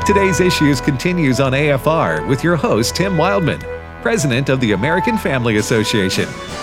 Today's Issues continues on AFR with your host, Tim Wildman, President of the American Family Association.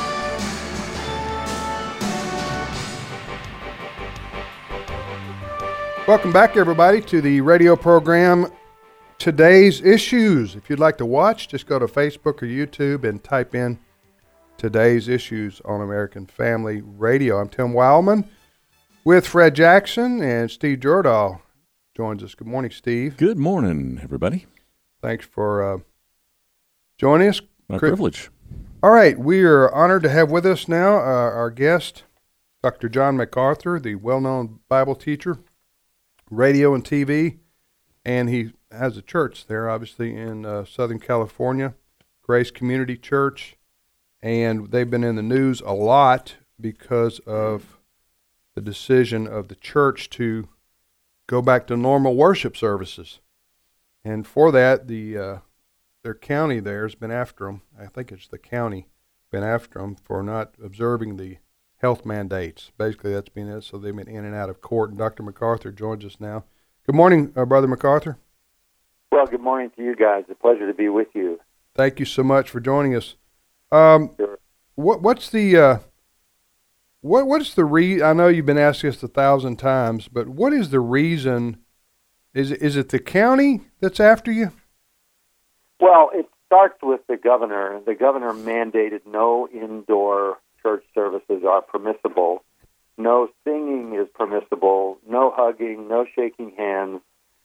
Welcome back, everybody, to the radio program Today's Issues. If you'd like to watch, just go to Facebook or YouTube and type in Today's Issues on American Family Radio. I'm Tim Wildman with Fred Jackson, and Steve Jordahl joins us. Good morning, Steve. Good morning, everybody. Thanks for joining us. My privilege. All right, we are honored to have with us now our guest, Dr. John MacArthur, the well-known Bible teacher, radio and TV, and he has a church there, obviously, in Southern California, Grace Community Church, and they've been in the news a lot because of the decision of the church to go back to normal worship services. And for that, their county there has been after them. I think it's the county been after them for not observing the health mandates. Basically, that's been it. So they've been in and out of court. And Dr. MacArthur joins us now. Good morning, Brother MacArthur. Well, good morning to you guys. It's a pleasure to be with you. Thank you so much for joining us. Sure. What's the I know you've been asking us 1,000 times, but what is the reason? Is it the county that's after you? Well, it starts with the governor. The governor mandated no indoor church services are permissible. No singing is permissible. No hugging. No shaking hands.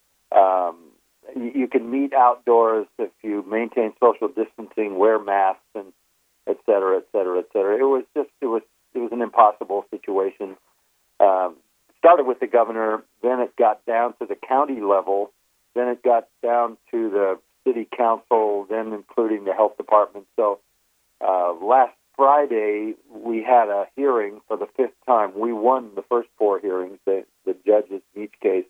You can meet outdoors if you maintain social distancing, wear masks, and et cetera, et cetera, et cetera. It was an impossible situation. Started with the governor, then it got down to the county level, then it got down to the city council, then including the health department. So last Friday, we had a hearing for the fifth time. We won the first four hearings. The judges in each case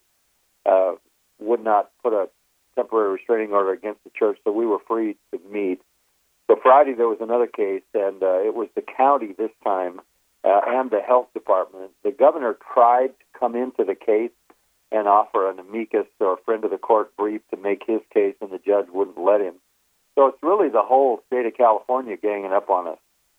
would not put a temporary restraining order against the church, so we were free to meet. So Friday there was another case, and it was the county this time and the health department. The governor tried to come into the case and offer an amicus or a friend of the court brief to make his case, and the judge wouldn't let him. So it's really the whole state of California ganging up on us.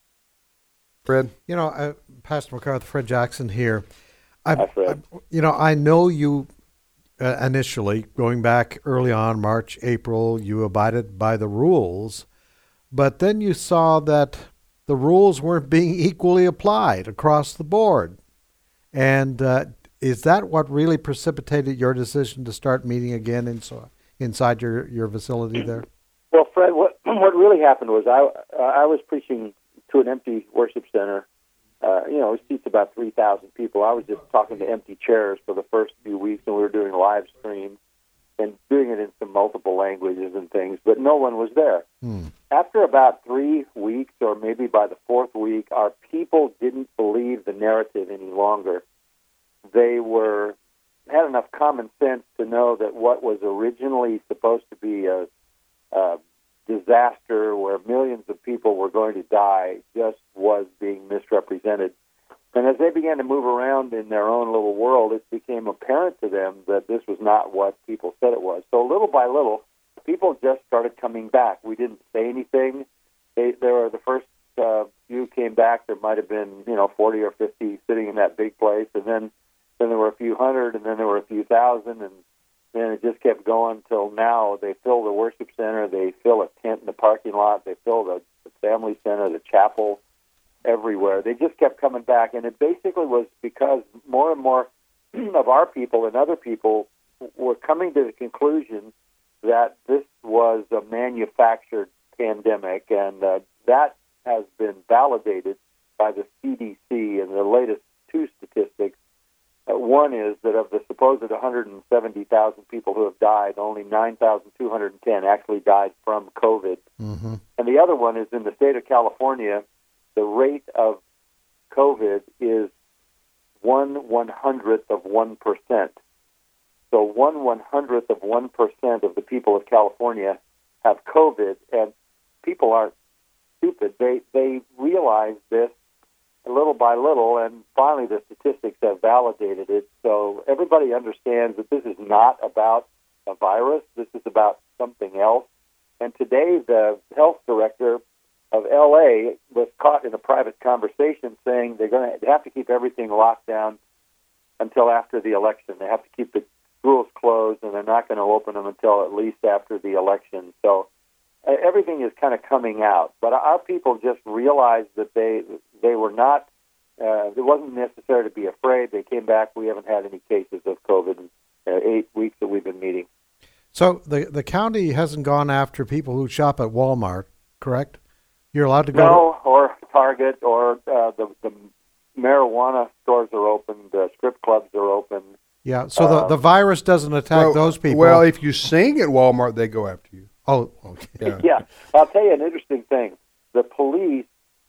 Fred? Pastor MacArthur, Fred Jackson here. Hi, Fred. I know you initially, going back early on, March, April, you abided by the rules, but then you saw that the rules weren't being equally applied across the board. And is that what really precipitated your decision to start meeting again inside your facility there? Well, Fred, what really happened was I was preaching to an empty worship center. It seats about 3,000 people. I was just talking to empty chairs for the first few weeks, and we were doing live streams and doing it in some multiple languages and things, but no one was there. After about 3 weeks, or maybe by the fourth week, our people didn't believe the narrative any longer. They had enough common sense to know that what was originally supposed to be a disaster where millions of people were going to die just was being misrepresented. And as they began to move around in their own little world, it became apparent to them that this was not what people said it was. So little by little, people just started coming back. We didn't say anything. There were the first few came back. There might have been 40 or 50 sitting in that big place, and then there were a few hundred, and then there were a few thousand, and then it just kept going till now. They fill the worship center. They fill a tent in the parking lot. They fill the family center, the chapel, everywhere. They just kept coming back, and it basically was because more and more of our people and other people were coming to the conclusion that this was a manufactured pandemic, and that has been validated by the CDC in the latest two statistics. One is that of the supposed 170,000 people who have died, only 9,210 actually died from COVID. Mm-hmm. And the other one is in the state of California, the rate of COVID is 1/100th of 1%. So 1/100th of 1% of the people of California have COVID, and people aren't stupid. They realize this little by little, and finally the statistics have validated it. So everybody understands that this is not about a virus. This is about something else. And today, the health director of L.A. was caught in a private conversation saying they have to keep everything locked down until after the election. They have to keep the schools closed, and they're not going to open them until at least after the election. So everything is kind of coming out. But our people just realized that they were not, it wasn't necessary to be afraid. They came back. We haven't had any cases of COVID in 8 weeks that we've been meeting. So the county hasn't gone after people who shop at Walmart, correct? You're allowed to go No, or Target, or the marijuana stores are open, the strip clubs are open. Yeah, so the virus doesn't attack those people. Well, if you sing at Walmart, they go after you. Oh, okay. Yeah. I'll tell you an interesting thing. The police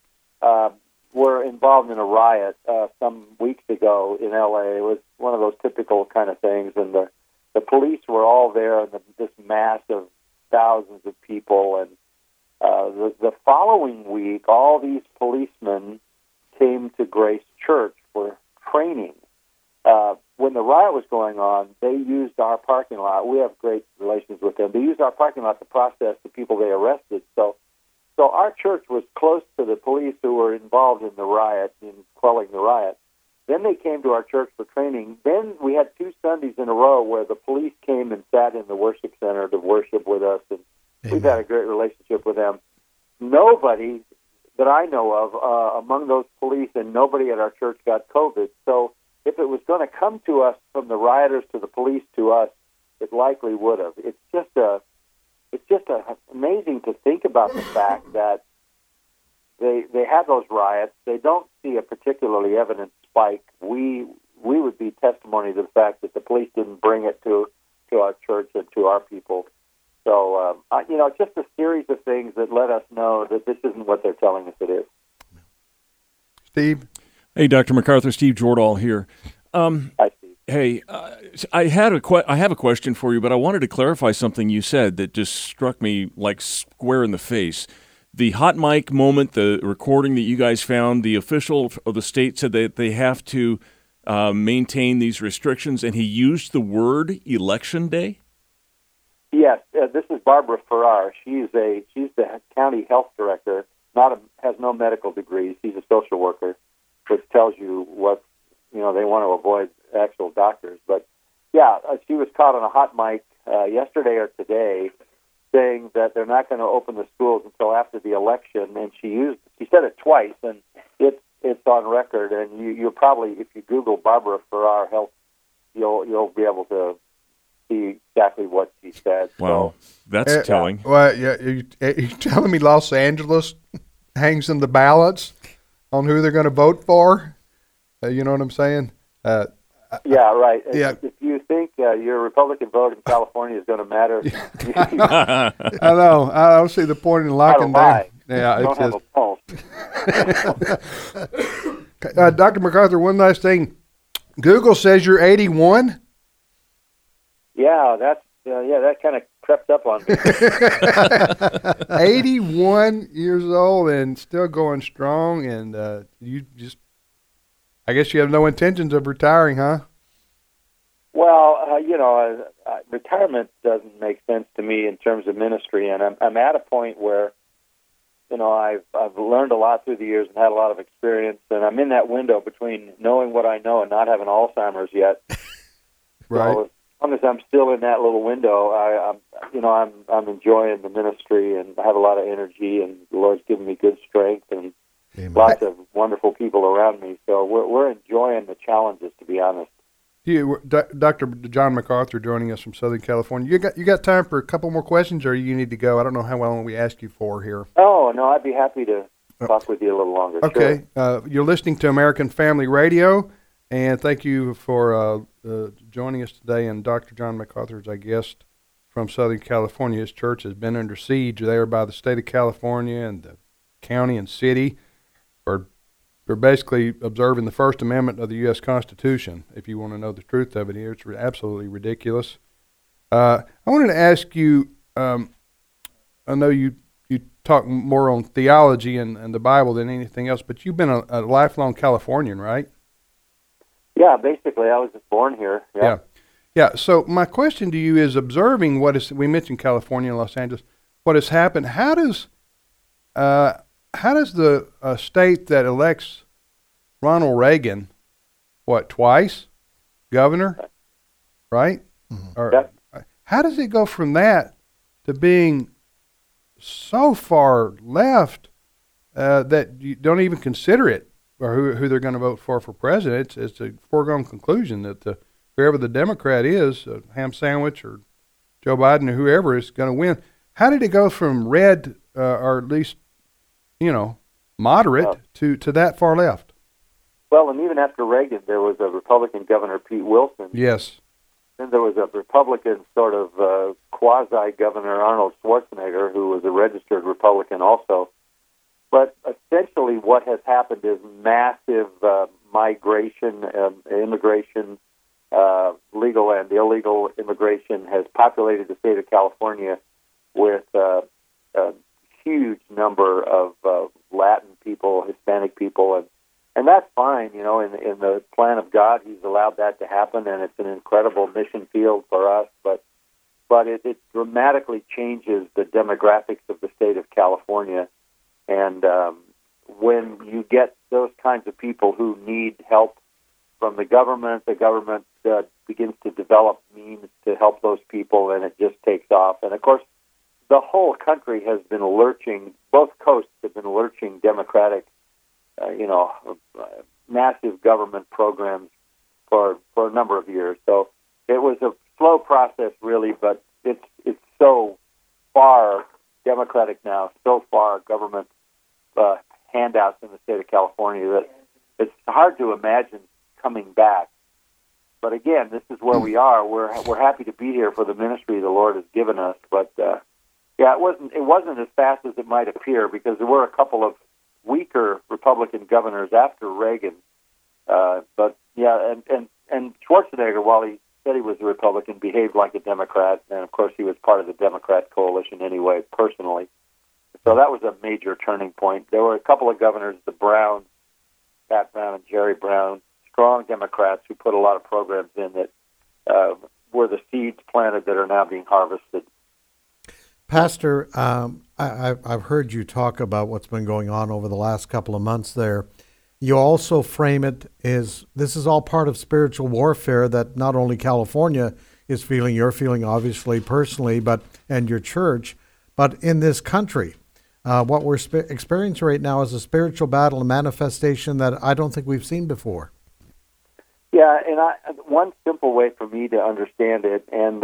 were involved in a riot some weeks ago in L.A. It was one of those typical kind of things, and the police were all there in this mass of thousands of people. And the following week, all these policemen came to Grace Church for training. When the riot was going on, they used our parking lot. We have great relations with them. They used our parking lot to process the people they arrested. So our church was close to the police who were involved in the riot, in quelling the riot. Then they came to our church for training. Then we had 2 Sundays in a row where the police came and sat in the worship center to worship with us, and we've had a great relationship with them. Nobody that I know of among those police, and nobody at our church got COVID. So if it was going to come to us from the rioters to the police to us, it likely would have. It's just amazing to think about the fact that they had those riots. They don't see a particularly evident spike. We would be testimony to the fact that the police didn't bring it to our church and to our people. So, just a series of things that let us know that this isn't what they're telling us it is. Steve? Hey, Dr. MacArthur, Steve Jordahl here. Hi, Steve. Hey, I have a question for you, but I wanted to clarify something you said that just struck me like square in the face. The hot mic moment, the recording that you guys found, the official of the state said that they have to maintain these restrictions, and he used the word election day? Yes, this is Barbara Farrar. She's the county health director. Has no medical degree. She's a social worker, which tells you what they want to avoid actual doctors. But yeah, she was caught on a hot mic yesterday or today, saying that they're not going to open the schools until after the election, and she said it twice, and it's on record. And you'll probably, if you Google Barbara Farrar Health, you'll be able to see exactly what she said. Wow, that's telling. Well, yeah, you telling me Los Angeles hangs in the balance on who they're going to vote for? You know what I'm saying? Yeah, right. Yeah. If you think your Republican vote in California is going to matter, I know. I don't see the point in locking down. Yeah, you don't have a pulse. Dr. MacArthur, one last thing. Google says you're 81. Yeah, that kind of crept up on me. 81 years old and still going strong, and I guess you have no intentions of retiring, huh? Well, retirement doesn't make sense to me in terms of ministry, and I'm at a point where, I've learned a lot through the years and had a lot of experience, and I'm in that window between knowing what I know and not having Alzheimer's yet. Right. So as long as I'm still in that little window, I'm enjoying the ministry, and I have a lot of energy, and the Lord's given me good strength and lots of wonderful people around me. So we're enjoying the challenges, to be honest. Dr. John MacArthur joining us from Southern California. You got time for a couple more questions, or you need to go? I don't know how long we asked you for here. Oh, no, I'd be happy to talk with you a little longer. Okay. Sure. You're listening to American Family Radio, and thank you for joining us today. And Dr. John MacArthur is our guest from Southern California. His church has been under siege there by the state of California and the county and city for basically observing the First Amendment of the U.S. Constitution. If you want to know the truth of it here, it's absolutely ridiculous. I wanted to ask you, I know you talk more on theology and the Bible than anything else, but you've been a lifelong Californian, right? Yeah, basically, I was just born here. Yeah. Yeah. So my question to you is, observing we mentioned California and Los Angeles, what has happened? How does the state that elects Ronald Reagan, twice, governor, right? Mm-hmm. Or how does it go from that to being so far left that you don't even consider it, or who they're going to vote for president? It's a foregone conclusion that whoever the Democrat is, Ham Sandwich or Joe Biden or whoever, is going to win. How did it go from red, or at least, moderate, to that far left? Well, and even after Reagan, there was a Republican governor, Pete Wilson. Yes. Then there was a Republican sort of quasi-governor, Arnold Schwarzenegger, who was a registered Republican also. But essentially what has happened is massive migration, immigration, legal and illegal immigration has populated the state of California with a huge number of Latin people, Hispanic people, and that's fine. In the plan of God, He's allowed that to happen, and it's an incredible mission field for us. But it dramatically changes the demographics of the state of California, and when you get those kinds of people who need help from the government begins to develop means to help those people, and it just takes off. And of course, the whole country has been lurching. Both coasts have been lurching Democratic, massive government programs for a number of years. So it was a slow process, really, but it's so far Democratic now, so far government handouts in the state of California that it's hard to imagine coming back. But again, this is where we are. We're happy to be here for the ministry the Lord has given us. But it wasn't as fast as it might appear, because there were a couple of weaker Republican governors after Reagan. But Schwarzenegger, while he said he was a Republican, behaved like a Democrat, and of course he was part of the Democrat coalition anyway, personally. So that was a major turning point. There were a couple of governors, the Browns, Pat Brown and Jerry Brown, strong Democrats who put a lot of programs in that were the seeds planted that are now being harvested. Pastor, I've heard you talk about what's been going on over the last couple of months there. You also frame it as this is all part of spiritual warfare that not only California is feeling, you're feeling obviously personally, and your church, but in this country. What we're experiencing right now is a spiritual battle, a manifestation that I don't think we've seen before. Yeah, and one simple way for me to understand it, and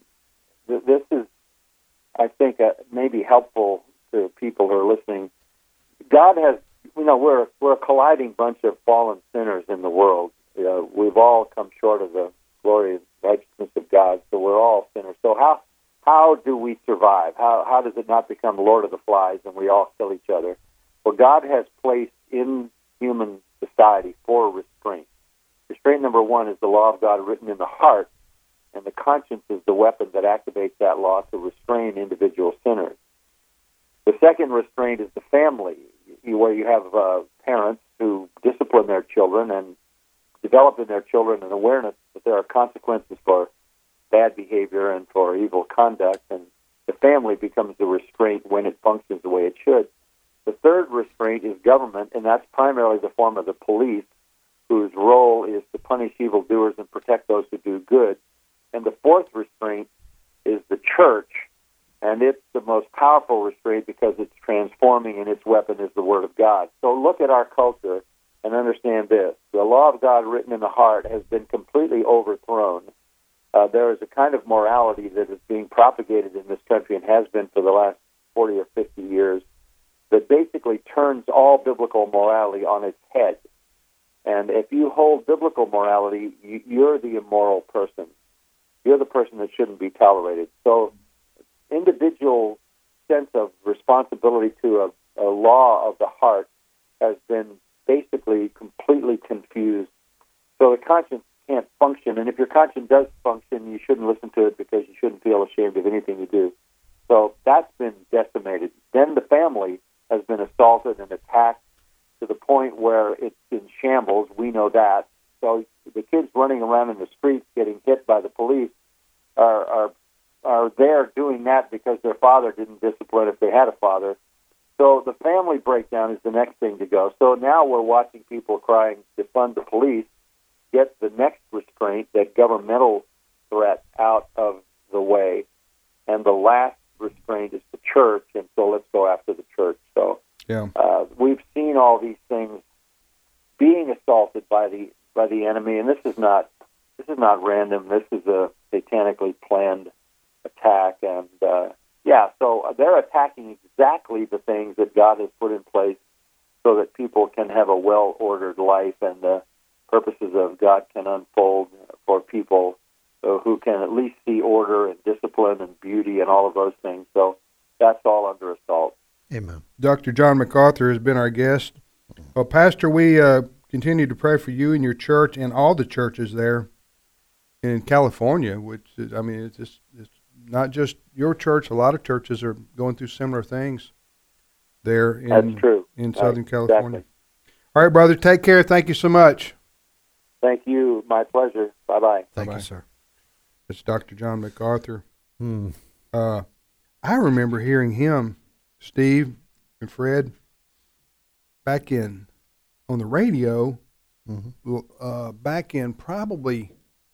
this is, I think, maybe helpful to people who are listening. God has, we're a colliding bunch of fallen sinners in the world. We've all come short of the glory and righteousness of God, so we're all sinners. So how do we survive? How does it not become Lord of the Flies and we all kill each other? Well, God has placed in human society 4 restraints. Restraint number 1 is the law of God written in the heart, and the conscience is the weapon that activates that law to restrain individual sinners. The second restraint is the family, where you have parents who discipline their children and develop in their children an awareness that there are consequences for bad behavior and for evil conduct, and the family becomes the restraint when it functions the way it should. The third restraint is government, and that's primarily the form of the police, whose role is to punish evildoers and protect those who do good. And the fourth restraint is the church, and it's the most powerful restraint because it's transforming, and its weapon is the Word of God. So look at our culture and understand this. The law of God written in the heart has been completely overthrown. There is a kind of morality that is being propagated in this country and has been for the last 40 or 50 years that basically turns all biblical morality on its head. And if you hold biblical morality, you're the immoral person. You're the person that shouldn't be tolerated. So individual sense of responsibility to a law of the heart has been basically completely confused. So the conscience can't function, and if your conscience does function, you shouldn't listen to it because you shouldn't feel ashamed of anything you do. So that's been decimated. Then the family has been assaulted and attacked to the point where it's in shambles. We know that. So the kids running around in the streets getting hit by the police are there doing that because their father didn't discipline if they had a father. So the family breakdown is the next thing to go. So now we're watching people crying to fund the police, get the next restraint, that governmental threat, out of the way. And the last restraint is the church, and so let's go after the church. So we've seen all these things being assaulted by the enemy, and this is not random. This is a satanically planned attack, and so they're attacking exactly the things that God has put in place so that people can have a well-ordered life and the purposes of God can unfold for people who can at least see order and discipline and beauty and all of those things. So that's all under assault. Amen. Dr. John MacArthur has been our guest. Well, Pastor, we continue to pray for you and your church and all the churches there in California, which is, I mean, it's not just your church. A lot of churches are going through similar things there in, That's true. in Southern California. Exactly. All right, brother, take care. Thank you so much. Thank you. My pleasure. Bye-bye. Thank Bye-bye. you, sir. It's Dr. John MacArthur. I remember hearing him, Steve and Fred, back in on the radio, back in probably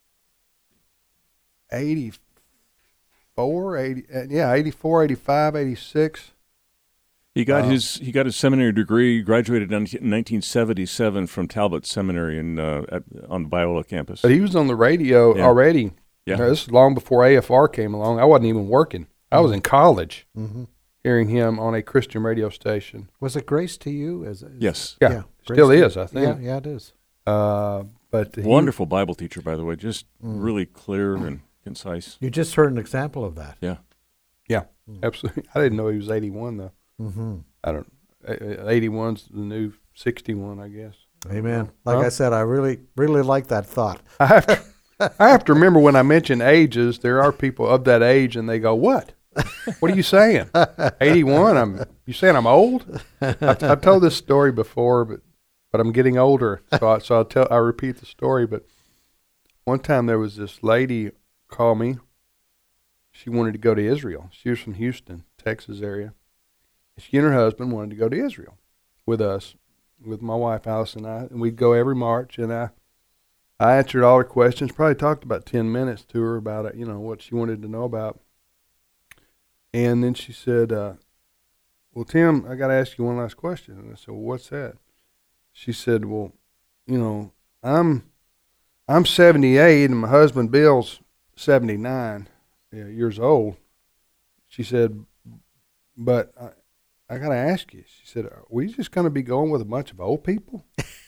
84, 85, 86. He got his seminary degree, graduated in 1977 from Talbot Seminary on the Biola campus. But he was on the radio already. Yeah. This is long before AFR came along. I wasn't even working. I was in college hearing him on a Christian radio station. Was it grace to you? Yes. Yeah, still is, I think. Yeah, it is. But Wonderful Bible teacher, by the way, just really clear and concise. You just heard an example of that. Yeah. Yeah, absolutely. I didn't know he was 81, though. I don't. 81's the new 61, I guess. Amen. Like I said, I really, really like that thought. I have to remember when I mention ages, there are people of that age, and they go, "What? What are you saying? 81? You saying I'm old?" I've told this story before, but I'm getting older, so I repeat the story. But one time there was this lady call me. She wanted to go to Israel. She was from Houston, Texas area. She and her husband wanted to go to Israel with us, with my wife Alice and I, and we'd go every March. And I answered all her questions. Probably talked about 10 minutes to her about it, what she wanted to know about. And then she said, "Well, Tim, I got to ask you one last question." And I said, "Well, what's that?" She said, "Well, I'm 78 and my husband Bill's 79 years old." She said, "But I got to ask you." She said, "Are we just going to be going with a bunch of old people?"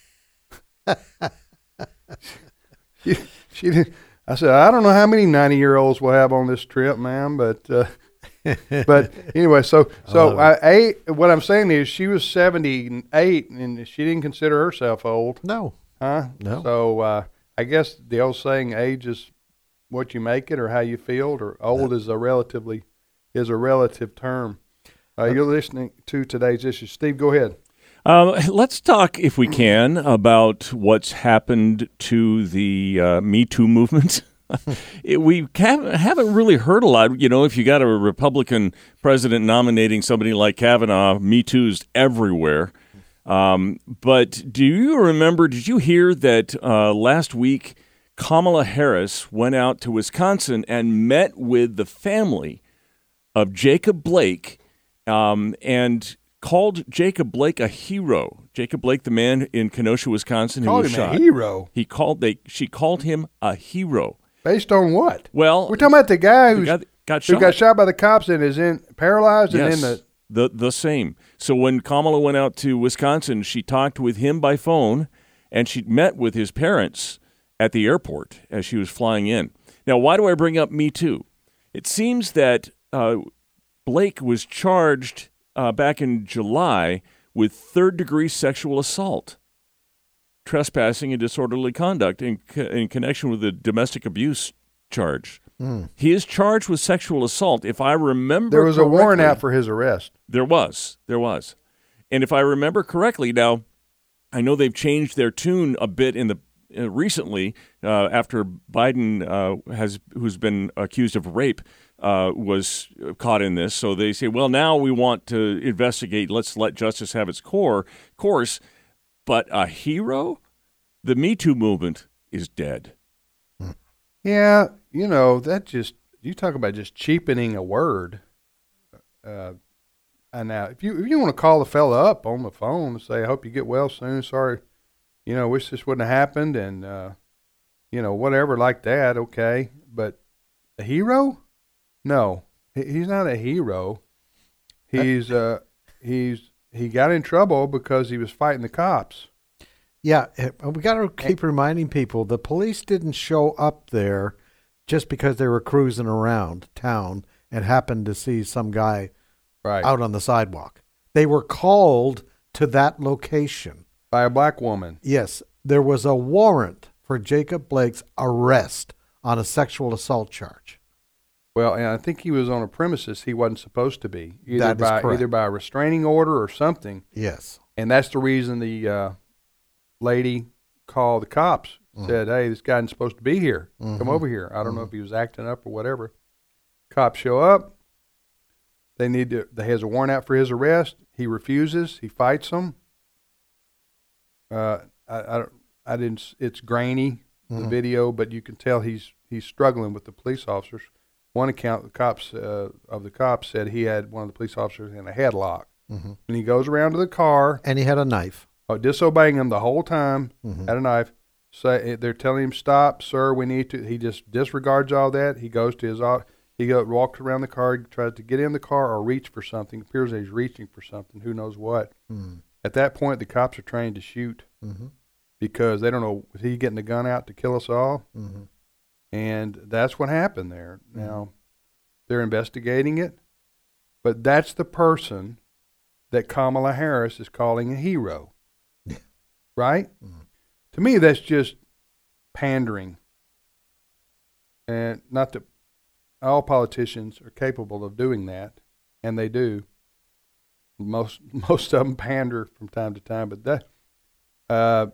She didn't. I said, "I don't know how many 90-year-olds we'll have on this trip, ma'am, but anyway." So what I'm saying is, she was 78 and she didn't consider herself old. No. Huh? No. So I guess the old saying, age is what you make it or how you feel, or old is a relative term. You're listening to today's issue. Steve, go ahead. Let's talk, if we can, about what's happened to the Me Too movement. We haven't really heard a lot. If you got a Republican president nominating somebody like Kavanaugh, Me Too's everywhere. But did you hear that last week Kamala Harris went out to Wisconsin and met with the family of Jacob Blake and called Jacob Blake a hero. Jacob Blake, the man in Kenosha, Wisconsin, who was shot. A hero. She called him a hero. Based on what? Well, we're talking about the guy who got shot by the cops and is paralyzed. Yes, and in the same. So when Kamala went out to Wisconsin, she talked with him by phone, and she met with his parents at the airport as she was flying in. Now, why do I bring up Me Too? It seems that Blake was charged back in July with third-degree sexual assault, trespassing and disorderly conduct in connection with the domestic abuse charge. He is charged with sexual assault. If I remember there was correctly, a warrant out for his arrest. There was. And if I remember correctly, now, I know they've changed their tune a bit in recently after Biden who's been accused of rape, was caught in this. So they say, well, now we want to investigate. Let's let justice have its course. But a hero? The Me Too movement is dead. Yeah, that just, you talk about just cheapening a word. And now, if you want to call the fella up on the phone and say, I hope you get well soon, sorry, wish this wouldn't have happened, and, whatever like that, okay. But a hero? No, he's not a hero. He got in trouble because he was fighting the cops. Yeah, we got to keep reminding people the police didn't show up there just because they were cruising around town and happened to see some guy out on the sidewalk. They were called to that location. By a black woman. Yes, there was a warrant for Jacob Blake's arrest on a sexual assault charge. Well, and I think he was on a premises he wasn't supposed to be, That is correct. either by a restraining order or something. Yes. And that's the reason the lady called the cops, said, hey, this guy isn't supposed to be here. Come over here. I don't know if he was acting up or whatever. Cops show up. They has a warrant out for his arrest. He refuses. He fights them. It's grainy, the video, but you can tell he's struggling with the police officers. One account, the cops said he had one of the police officers in a headlock. And he goes around to the car. And he had a knife. Disobeying him the whole time, had a knife. They're telling him, stop, sir, we need to. He just disregards all that. He goes to his walks around the car, tries to get in the car or reach for something. It appears that he's reaching for something, who knows what. At that point, the cops are trained to shoot because they don't know, is he getting the gun out to kill us all? And that's what happened there. Now, they're investigating it, but that's the person that Kamala Harris is calling a hero. Right? To me, that's just pandering. And not that all politicians are capable of doing that, and they do. Most of them pander from time to time, but that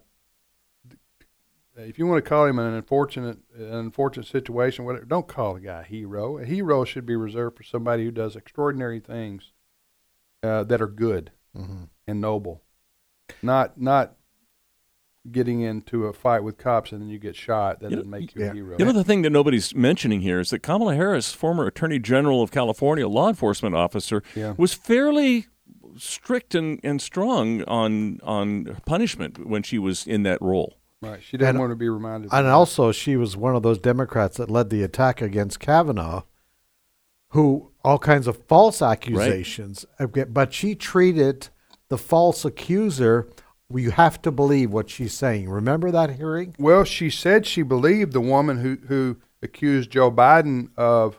if you want to call him an unfortunate situation, whatever, don't call the guy a hero. A hero should be reserved for somebody who does extraordinary things that are good and noble, not getting into a fight with cops and then you get shot. That doesn't make you a hero. The thing that nobody's mentioning here is that Kamala Harris, former Attorney General of California, law enforcement officer, was fairly strict and strong on punishment when she was in that role. Right. She didn't want to be reminded. And also, she was one of those Democrats that led the attack against Kavanaugh, who all kinds of false accusations. Right. But she treated the false accuser. You have to believe what she's saying. Remember that hearing? Well, she said she believed the woman who accused Joe Biden of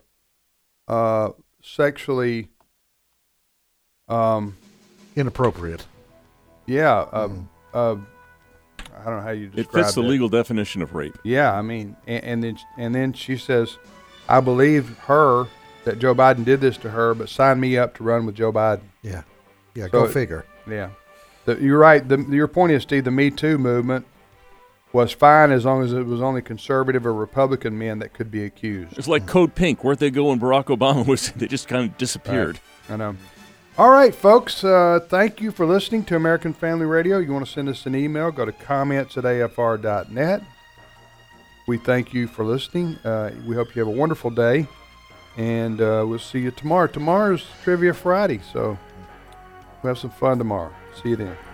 sexually inappropriate. Yeah. I don't know how you describe it. It fits the legal definition of rape. Yeah, I mean, and then she says, I believe her that Joe Biden did this to her, but sign me up to run with Joe Biden. Yeah, so go figure. Yeah. You're right. Your point is, Steve, the Me Too movement was fine as long as it was only conservative or Republican men that could be accused. It's like Code Pink. Where'd they go when Barack Obama was? They just kind of disappeared. Right. I know. All right, folks. Thank you for listening to American Family Radio. You want to send us an email, go to comments@afr.net. We thank you for listening. We hope you have a wonderful day, and we'll see you tomorrow. Tomorrow's Trivia Friday, so we'll have some fun tomorrow. See you then.